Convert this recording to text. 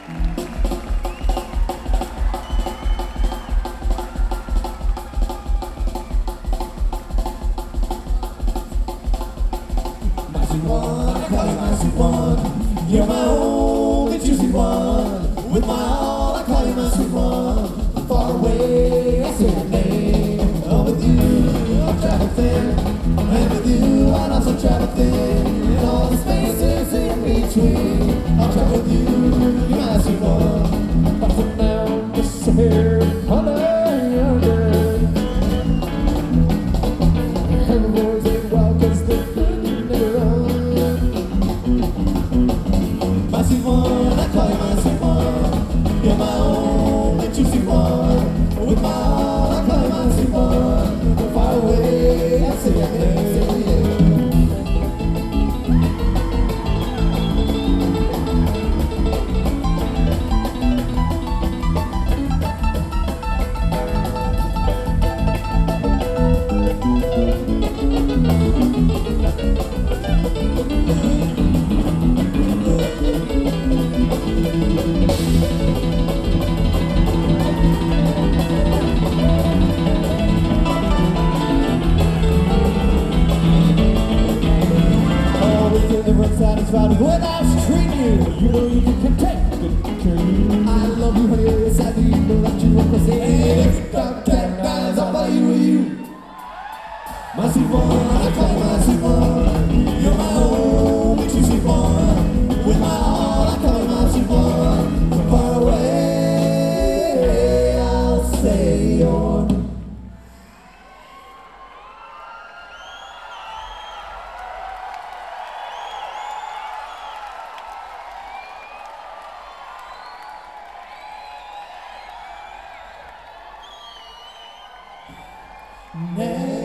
My sweet one, I call you my sweet one. You're my only juicy one. With my all, I call you my sweet one. Far away, I say your name. Oh, with you, I'll travel thin. And with you, I'll also travel thin. In all the spaces in between, I'll travel with you. You're my sweet one. But for now, just here, honey. Herbivores ain't wild 'cause they're good, you never run. My sweet one, I call you my sweet one. You're my only juicy one. With my all, I call you my sweet one. Far away, I say your name. Satisfied with what I was treating you. You know you can take good care of you. I love you, honey. It's sad that you know that you want to say. And if you got cat guys, I'll buy you. My sweet one, I call you my sweet one. You're my only true sweet one. With my all, I call you my sweet one. From far away, I'll say your name. Never